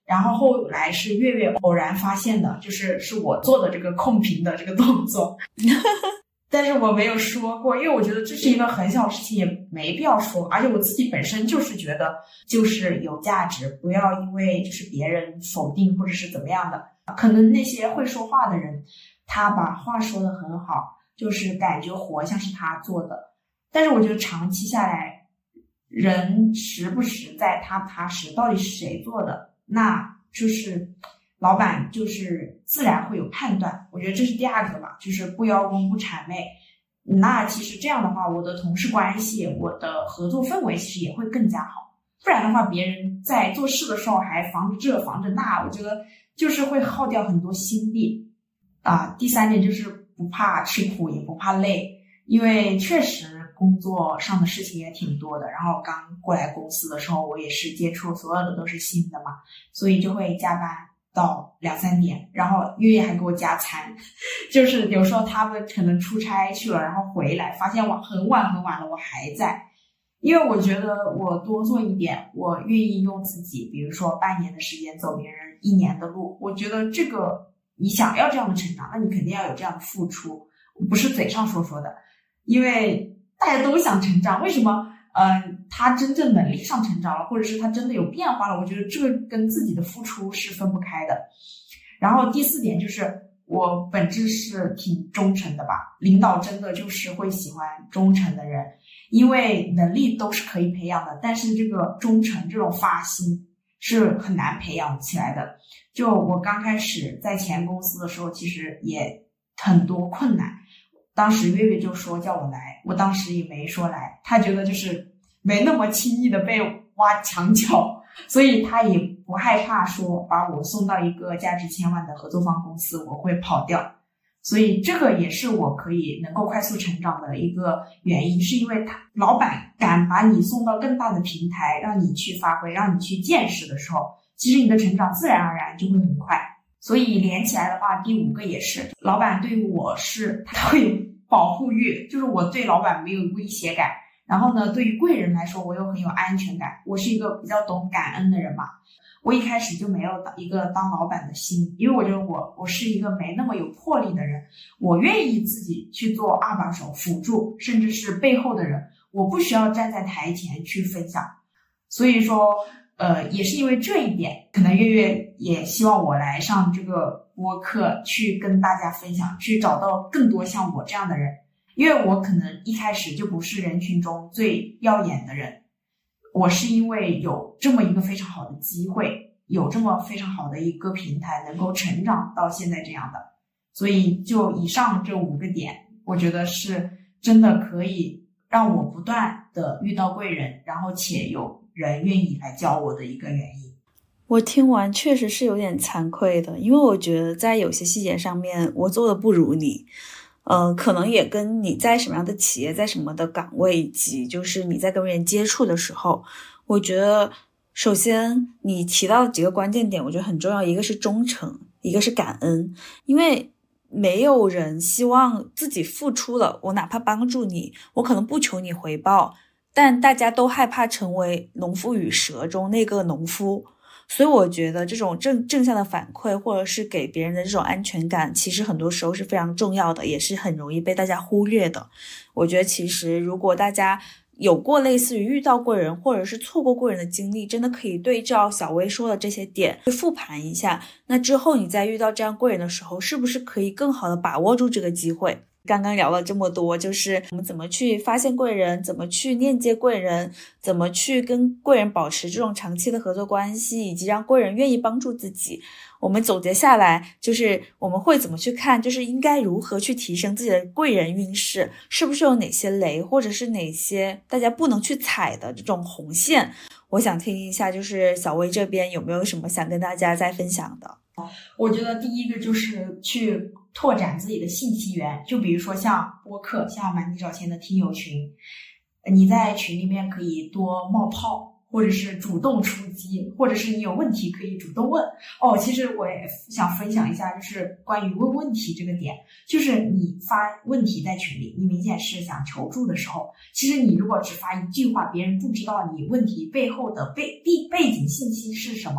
然后后来是月月偶然发现的，就是是我做的这个控屏的这个动作。但是我没有说过，因为我觉得这是一个很小的事情，也没必要说。而且我自己本身就是觉得就是有价值，不要因为就是别人否定或者是怎么样的。可能那些会说话的人，他把话说得很好，就是感觉活像是他做的。但是我觉得长期下来，人时不时在踏不踏实，到底是谁做的，那就是老板就是自然会有判断。我觉得这是第二个吧，就是不邀功不谄媚。那其实这样的话，我的同事关系，我的合作氛围其实也会更加好。不然的话，别人在做事的时候还防着这防着那，我觉得就是会耗掉很多心力啊。第三点就是不怕吃苦也不怕累，因为确实工作上的事情也挺多的，然后刚过来公司的时候，我也是接触所有的都是新的嘛，所以就会加班到两三点，然后月月还给我加餐，就是有时候他们可能出差去了，然后回来发现我很晚很晚了，我还在。因为我觉得我多做一点，我愿意用自己，比如说半年的时间走别人一年的路，我觉得这个你想要这样的成长，那你肯定要有这样的付出，不是嘴上说说的。因为大家都想成长，为什么呃，他真正能力上成长了，或者是他真的有变化了，我觉得这个跟自己的付出是分不开的。然后第四点就是我本质是挺忠诚的吧，领导真的就是会喜欢忠诚的人，因为能力都是可以培养的，但是这个忠诚这种发心是很难培养起来的。就我刚开始在前公司的时候，其实也很多困难，当时月月就说叫我来，我当时也没说来，他觉得就是没那么轻易的被挖墙脚，所以他也不害怕说把我送到一个价值千万的合作方公司我会跑掉。所以这个也是我可以能够快速成长的一个原因，是因为他老板敢把你送到更大的平台，让你去发挥，让你去见识的时候，其实你的成长自然而然就会很快。所以连起来的话，第五个也是老板对我是他会有保护欲，就是我对老板没有威胁感，然后呢对于贵人来说我又很有安全感，我是一个比较懂感恩的人嘛。我一开始就没有一个当老板的心，因为我觉得我我是一个没那么有魄力的人，我愿意自己去做二把手辅助，甚至是背后的人，我不需要站在台前去分享。所以说呃，也是因为这一点，可能月月也希望我来上这个播客去跟大家分享，去找到更多像我这样的人，因为我可能一开始就不是人群中最耀眼的人，我是因为有这么一个非常好的机会，有这么非常好的一个平台能够成长到现在这样的，所以就以上这五个点，我觉得是真的可以让我不断的遇到贵人，然后且有人愿意来教我的一个原因。 我听完确实是有点惭愧的，因为我觉得在有些细节上面我做的不如你，呃，可能也跟你在什么样的企业，在什么的岗位，以及就是你在跟人接触的时候，我觉得首先你提到的几个关键点我觉得很重要，一个是忠诚，一个是感恩。因为没有人希望自己付出了，我哪怕帮助你，我可能不求你回报，但大家都害怕成为农夫与蛇中那个农夫。所以我觉得这种正正向的反馈，或者是给别人的这种安全感，其实很多时候是非常重要的，也是很容易被大家忽略的。我觉得其实如果大家有过类似于遇到贵人或者是错过贵人的经历，真的可以对照小薇说的这些点去复盘一下，那之后你在遇到这样贵人的时候，是不是可以更好的把握住这个机会。刚刚聊了这么多，就是我们怎么去发现贵人，怎么去链接贵人，怎么去跟贵人保持这种长期的合作关系，以及让贵人愿意帮助自己。我们总结下来，就是我们会怎么去看，就是应该如何去提升自己的贵人运势，是不是有哪些雷，或者是哪些大家不能去踩的这种红线。我想听一下，就是小薇这边有没有什么想跟大家再分享的。 我觉得第一个就是去拓展自己的信息源，就比如说像播客，像满地找钱的听友群，你在群里面可以多冒泡，或者是主动出击，或者是你有问题可以主动问。哦，其实我也想分享一下，就是关于问问题这个点，就是你发问题在群里，你明显是想求助的时候，其实你如果只发一句话，别人不知道你问题背后的背背背景信息是什么，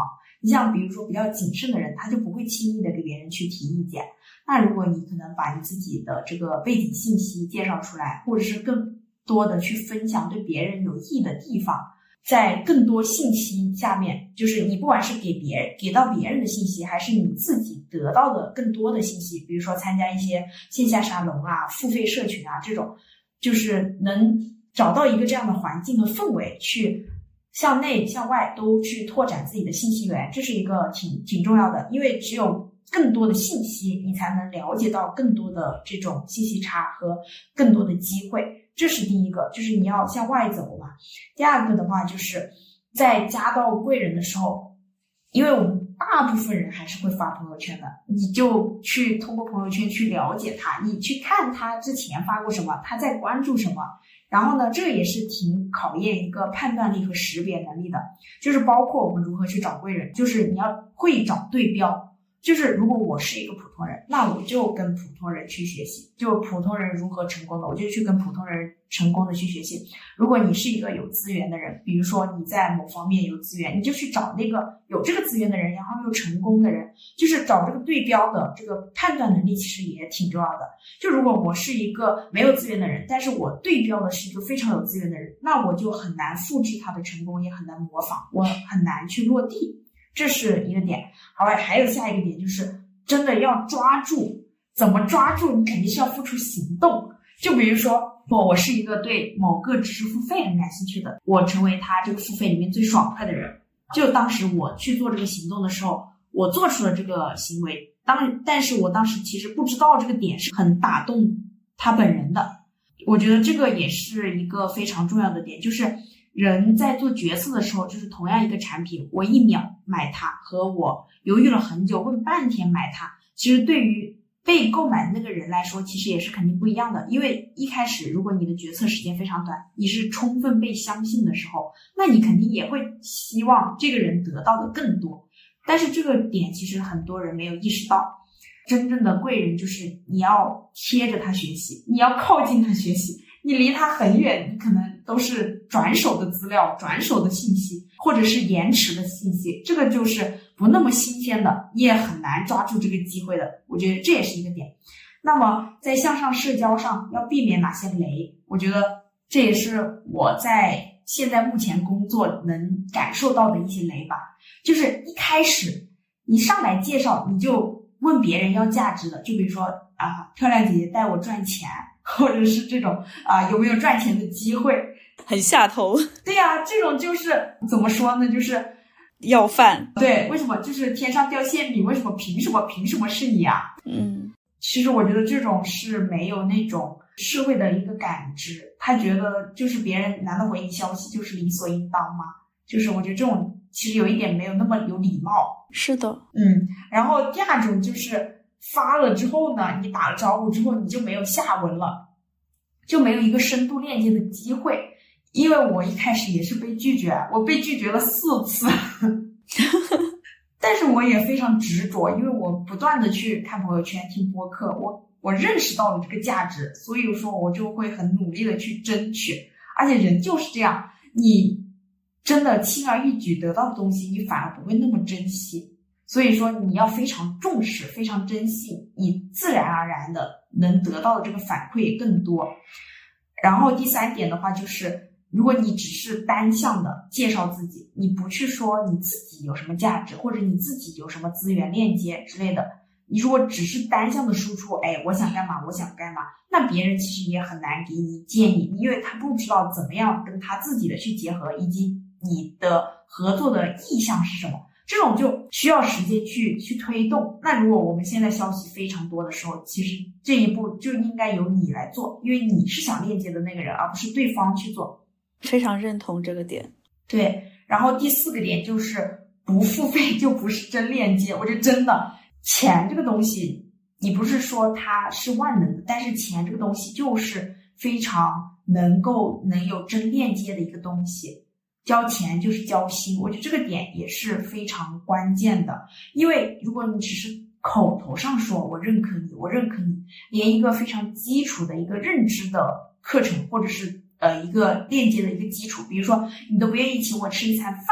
你像比如说比较谨慎的人，他就不会轻易的给别人去提意见。那如果你可能把你自己的这个背景信息介绍出来，或者是更多的去分享对别人有益的地方，在更多信息下面，就是你不管是给别人给到别人的信息，还是你自己得到的更多的信息，比如说参加一些线下沙龙啊、付费社群啊这种，就是能找到一个这样的环境和氛围，去向内向外都去拓展自己的信息源，这是一个挺挺重要的。因为只有更多的信息，你才能了解到更多的这种信息差和更多的机会，这是第一个，就是你要向外走嘛。第二个的话，就是在加到贵人的时候，因为我们大部分人还是会发朋友圈的，你就去通过朋友圈去了解他，你去看他之前发过什么，他在关注什么。然后呢，这个也是挺考验一个判断力和识别能力的，就是包括我们如何去找贵人，就是你要会找对标。就是如果我是一个普通人，那我就跟普通人去学习，就普通人如何成功的，我就去跟普通人成功的去学习。如果你是一个有资源的人，比如说你在某方面有资源，你就去找那个有这个资源的人，然后又成功的人，就是找这个对标的这个判断能力其实也挺重要的。就如果我是一个没有资源的人，但是我对标的是一个非常有资源的人，那我就很难复制他的成功，也很难模仿，我很难去落地。这是一个点。好，还有下一个点，就是真的要抓住。怎么抓住？你肯定是要付出行动。就比如说，我我是一个对某个知识付费很感兴趣的，我成为他这个付费里面最爽快的人。就当时我去做这个行动的时候，我做出了这个行为，当但是我当时其实不知道这个点是很打动他本人的。我觉得这个也是一个非常重要的点，就是人在做决策的时候，就是同样一个产品，我一秒买它和我犹豫了很久问半天买它，其实对于被购买的那个人来说，其实也是肯定不一样的。因为一开始如果你的决策时间非常短，你是充分被相信的时候，那你肯定也会希望这个人得到的更多。但是这个点其实很多人没有意识到，真正的贵人就是你要贴着他学习，你要靠近他学习，你离他很远，你可能都是转手的资料、转手的信息，或者是延迟的信息，这个就是不那么新鲜的，你也很难抓住这个机会的。我觉得这也是一个点。那么在向上社交上要避免哪些雷？我觉得这也是我在现在目前工作能感受到的一些雷吧。就是一开始你上来介绍，你就问别人要价值的，就比如说啊，漂亮姐姐带我赚钱，或者是这种啊，有没有赚钱的机会， 很下头。 对呀、啊，这种就是怎么说呢，就是要饭。 对，为什么就是天上掉馅饼？为什么凭什么凭什么是你啊？ 嗯， 其实我觉得这种是没有那种社会的一个感知，他觉得就是别人难道回你消息就是理所应当吗？就是我觉得这种其实有一点没有那么有礼貌。 是的， 嗯，然后第二种就是发了之后呢，你打了招呼之后你就没有下文了，就没有一个深度链接的机会。因为我一开始也是被拒绝，我被拒绝了四次但是我也非常执着，因为我不断的去看朋友圈听播客，我我认识到了这个价值，所以说我就会很努力的去争取。而且人就是这样，你真的轻而易举得到的东西，你反而不会那么珍惜。所以说你要非常重视，非常珍惜，你自然而然的能得到的这个反馈也更多。然后第三点的话，就是如果你只是单向的介绍自己，你不去说你自己有什么价值，或者你自己有什么资源链接之类的，你如果只是单向的输出，哎，我想干嘛我想干嘛，那别人其实也很难给你建议，因为他不知道怎么样跟他自己的去结合，以及你的合作的意向是什么，这种就需要时间去去推动。那如果我们现在消息非常多的时候，其实这一步就应该由你来做，因为你是想链接的那个人，而不是对方去做。 非常认同这个点。 对，然后第四个点就是不付费就不是真链接。我觉得真的钱这个东西，你不是说它是万能的，但是钱这个东西就是非常能够能有真链接的一个东西。交钱就是交心，我觉得这个点也是非常关键的。因为如果你只是口头上说我认可你我认可你，连一个非常基础的一个认知的课程，或者是呃一个链接的一个基础，比如说你都不愿意请我吃一餐饭，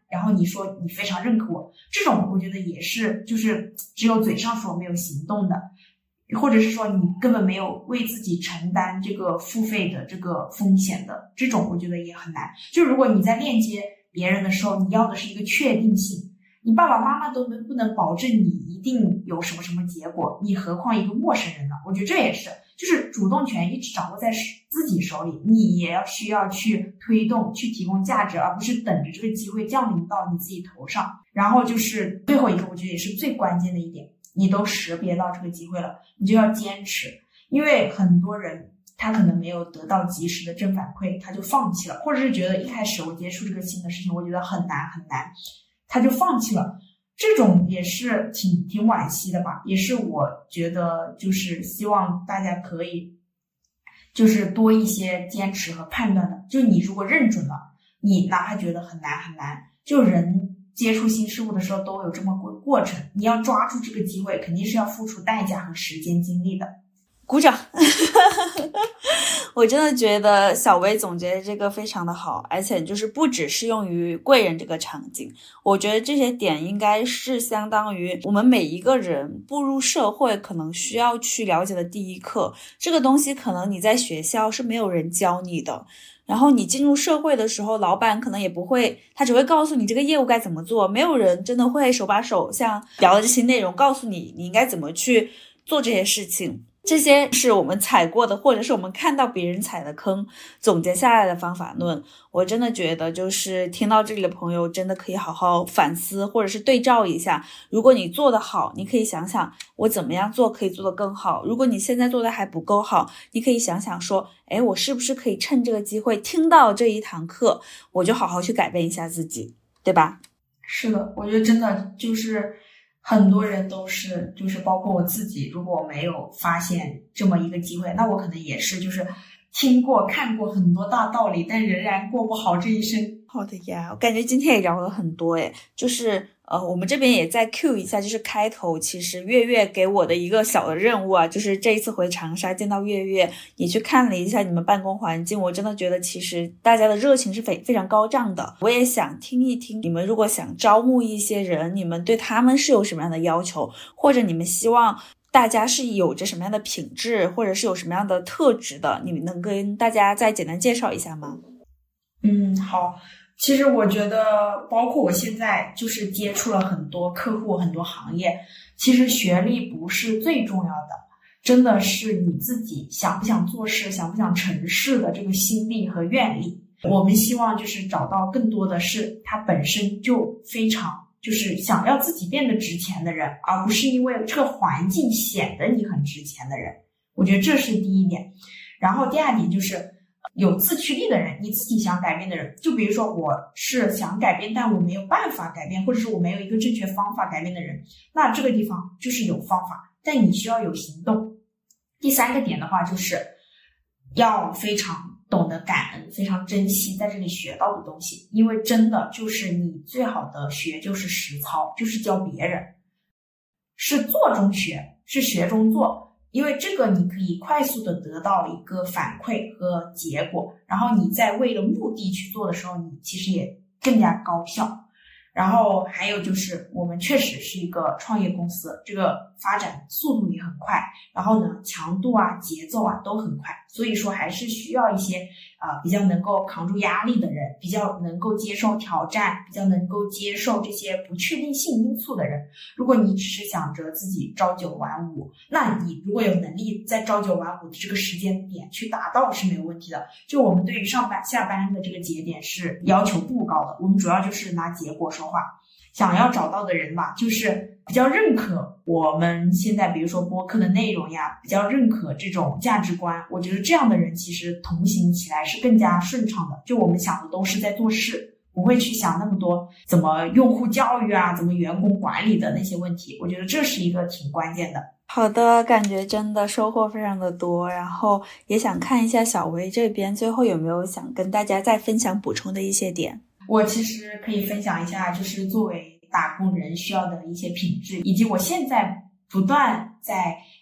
然后你说你非常认可我，这种我觉得也是就是只有嘴上说没有行动的，或者是说你根本没有为自己承担这个付费的这个风险的，这种我觉得也很难。就如果你在链接别人的时候，你要的是一个确定性，你爸爸妈妈都能不能保证你一定有什么什么结果，你何况一个陌生人呢？我觉得这也是就是主动权一直掌握在自己手里，你也要需要去推动去提供价值，而不是等着这个机会降临到你自己头上。然后就是最后一个我觉得也是最关键的一点，你都识别到这个机会了，你就要坚持。因为很多人他可能没有得到及时的正反馈，他就放弃了，或者是觉得一开始我接触这个新的事情我觉得很难很难，他就放弃了，这种也是挺挺惋惜的吧，也是我觉得就是希望大家可以就是多一些坚持和判断的。就你如果认准了，你哪怕觉得很难很难，就人接触新事物的时候都有这么过过程，你要抓住这个机会肯定是要付出代价和时间精力的。 鼓掌我真的觉得小薇总结的这个非常的好，而且就是不只适用于贵人这个场景，我觉得这些点应该是相当于我们每一个人步入社会可能需要去了解的第一课。这个东西可能你在学校是没有人教你的，然后你进入社会的时候，老板可能也不会，他只会告诉你这个业务该怎么做，没有人真的会手把手像聊的这些内容告诉你你应该怎么去做这些事情。这些是我们踩过的，或者是我们看到别人踩的坑总结下来的方法论。我真的觉得就是听到这里的朋友真的可以好好反思，或者是对照一下，如果你做得好，你可以想想我怎么样做可以做得更好，如果你现在做的还不够好，你可以想想说，诶，我是不是可以趁这个机会听到这一堂课，我就好好去改变一下自己，对吧？ 是的，我觉得真的就是很多人都是就是包括我自己，如果我没有发现这么一个机会，那我可能也是就是听过看过很多大道理，但仍然过不好这一生。 好的呀，我感觉今天也聊了很多诶，就是呃，我们这边也再 Q 一下，就是开头其实月月给我的一个小的任务啊，就是这一次回长沙见到月月，也去看了一下你们办公环境，我真的觉得其实大家的热情是非非常高涨的。我也想听一听你们如果想招募一些人，你们对他们是有什么样的要求，或者你们希望大家是有着什么样的品质，或者是有什么样的特质的，你们能跟大家再简单介绍一下吗？ 嗯，好。其实我觉得包括我现在就是接触了很多客户很多行业，其实学历不是最重要的，真的是你自己想不想做事，想不想成事的这个心力和愿力。我们希望就是找到更多的是他本身就非常就是想要自己变得值钱的人，而不是因为这个环境显得你很值钱的人。我觉得这是第一点。然后第二点就是有自驱力的人，你自己想改变的人，就比如说我是想改变但我没有办法改变，或者是我没有一个正确方法改变的人，那这个地方就是有方法，但你需要有行动。第三个点的话就是要非常懂得感恩，非常珍惜在这里学到的东西，因为真的就是你最好的学就是实操，就是教别人，是做中学，是学中做。因为这个你可以快速的得到一个反馈和结果，然后你在为了目的去做的时候，你其实也更加高效。然后还有就是我们确实是一个创业公司，这个发展速度也很快，然后呢强度啊节奏啊都很快，所以说还是需要一些啊、呃、比较能够扛住压力的人，比较能够接受挑战，比较能够接受这些不确定性因素的人。如果你只是想着自己朝九晚五，那你如果有能力在朝九晚五的这个时间点去达到是没有问题的。就我们对于上班下班的这个节点是要求不高的，我们主要就是拿结果说话。想要找到的人吧，就是比较认可我们现在比如说播客的内容呀，比较认可这种价值观，我觉得这样的人其实同行起来是更加顺畅的。就我们想的都是在做事，不会去想那么多怎么用户教育啊，怎么员工管理的那些问题，我觉得这是一个挺关键的。 好的，感觉真的收获非常的多，然后也想看一下小薇这边最后有没有想跟大家再分享补充的一些点。 我其实可以分享一下，就是作为打工人需要的一些品质，以及我现在不断在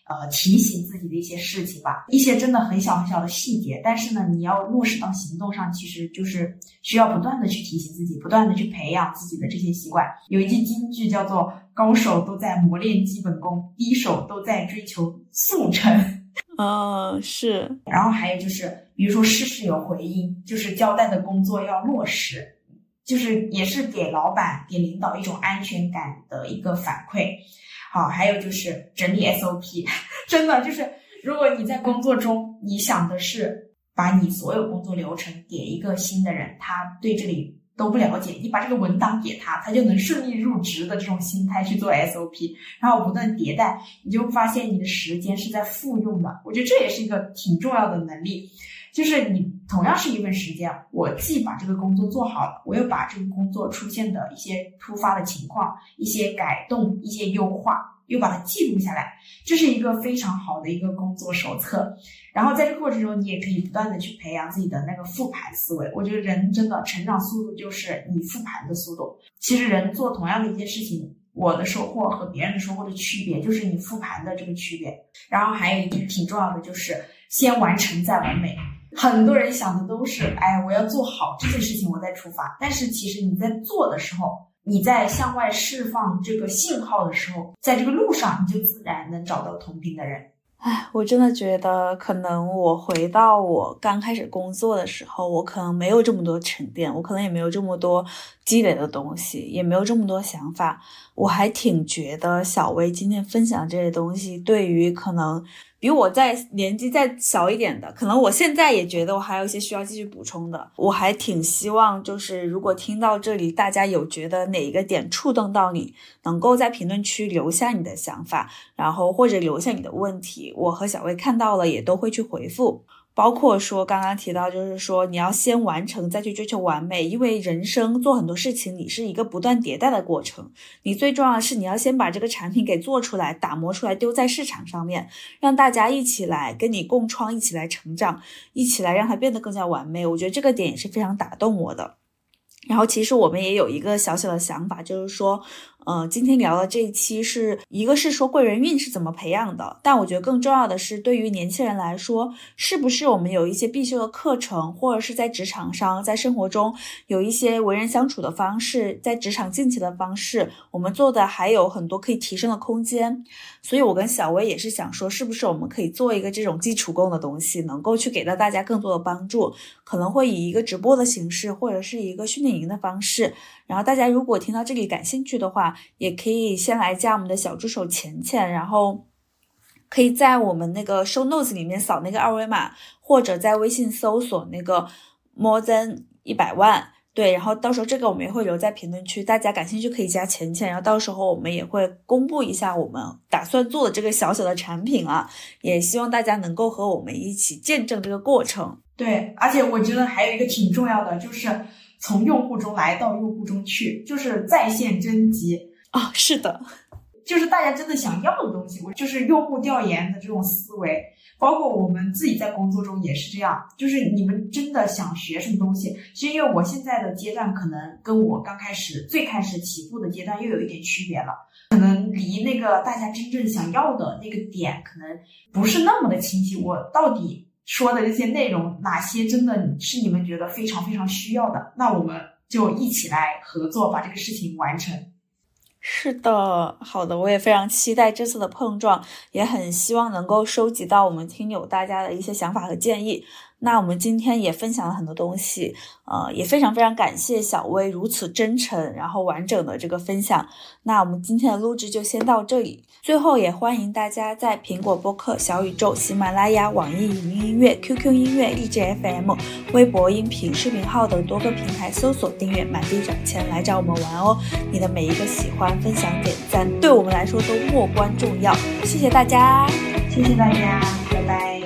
呃提醒自己的一些事情吧，一些真的很小很小的细节，但是呢你要落实到行动上，其实就是需要不断的去提醒自己，不断的去培养自己的这些习惯。有一句金句叫做高手都在磨练基本功，低手都在追求速成。 嗯，是。 然后还有就是比如说事事有回应，就是交代的工作要落实，就是也是给老板给领导一种安全感的一个反馈。好，还有就是整理 S O P， 真的就是如果你在工作中你想的是把你所有工作流程给一个新的人，他对这里都不了解，你把这个文档给他，他就能顺利入职的这种心态去做 S O P， 然后不断迭代，你就发现你的时间是在复用的。我觉得这也是一个挺重要的能力，就是你同样是一份时间，我既把这个工作做好了，我又把这个工作出现的一些突发的情况，一些改动，一些优化又把它记录下来，这是一个非常好的一个工作手册。然后在这个过程中，你也可以不断的去培养自己的那个复盘思维。我觉得人真的成长速度就是你复盘的速度。其实人做同样的一件事情，我的收获和别人的收获的区别就是你复盘的这个区别。然后还有一点挺重要的就是先完成再完美。很多人想的都是哎，我要做好这件事情我再出发，但是其实你在做的时候，你在向外释放这个信号的时候，在这个路上你就自然能找到同频的人。 唉，我真的觉得可能我回到我刚开始工作的时候，我可能没有这么多沉淀，我可能也没有这么多积累的东西，也没有这么多想法。我还挺觉得小薇今天分享这些东西，对于可能比我在年纪再小一点的，可能我现在也觉得我还有一些需要继续补充的。我还挺希望就是如果听到这里，大家有觉得哪一个点触动到你，能够在评论区留下你的想法，然后或者留下你的问题，我和小薇看到了也都会去回复。包括说刚刚提到就是说你要先完成再去追求完美，因为人生做很多事情你是一个不断迭代的过程，你最重要的是你要先把这个产品给做出来，打磨出来，丢在市场上面，让大家一起来跟你共创，一起来成长，一起来让它变得更加完美。我觉得这个点也是非常打动我的。然后其实我们也有一个小小的想法，就是说呃，今天聊的这一期是一个是说贵人运是怎么培养的，但我觉得更重要的是对于年轻人来说，是不是我们有一些必修的课程，或者是在职场上在生活中有一些为人相处的方式，在职场进行的方式，我们做的还有很多可以提升的空间。所以我跟小薇也是想说，是不是我们可以做一个这种基础功的东西，能够去给到大家更多的帮助，可能会以一个直播的形式，或者是一个训练营的方式。然后大家如果听到这里感兴趣的话，也可以先来加我们的小助手钱钱，然后可以在我们那个 show notes 里面扫那个二维码，或者在微信搜索那个 more than 一百万，对，然后到时候这个我们也会留在评论区，大家感兴趣可以加钱钱，然后到时候我们也会公布一下我们打算做的这个小小的产品啊，也希望大家能够和我们一起见证这个过程。 对，而且我觉得还有一个挺重要的，就是从用户中来到用户中去，就是在线征集啊、哦，是的， 就是大家真的想要的东西，就是用户调研的这种思维，包括我们自己在工作中也是这样，就是你们真的想学什么东西，是因为我现在的阶段可能跟我刚开始最开始起步的阶段又有一点区别了，可能离那个大家真正想要的那个点可能不是那么的清晰，我到底说的这些内容哪些真的是你们觉得非常非常需要的，那我们就一起来合作把这个事情完成。 是的，好的，我也非常期待这次的碰撞，也很希望能够收集到我们听友大家的一些想法和建议。那我们今天也分享了很多东西，呃，也非常非常感谢小薇如此真诚然后完整的这个分享。那我们今天的录制就先到这里，最后也欢迎大家在苹果播客、小宇宙、喜马拉雅、网易云音乐、Q Q 音乐、荔枝 F M、微博音频、视频号等多个平台搜索订阅满地找钱来找我们玩哦。你的每一个喜欢、分享、点赞对我们来说都莫关重要，谢谢大家， 谢谢大家，拜拜。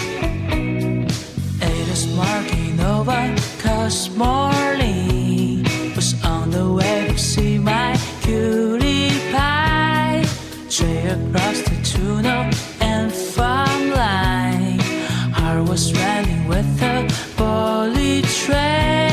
Marking over, cause Marley was on the way to see my cutie pie. Straight across the tuna and farmline, heart was running with a bullet train.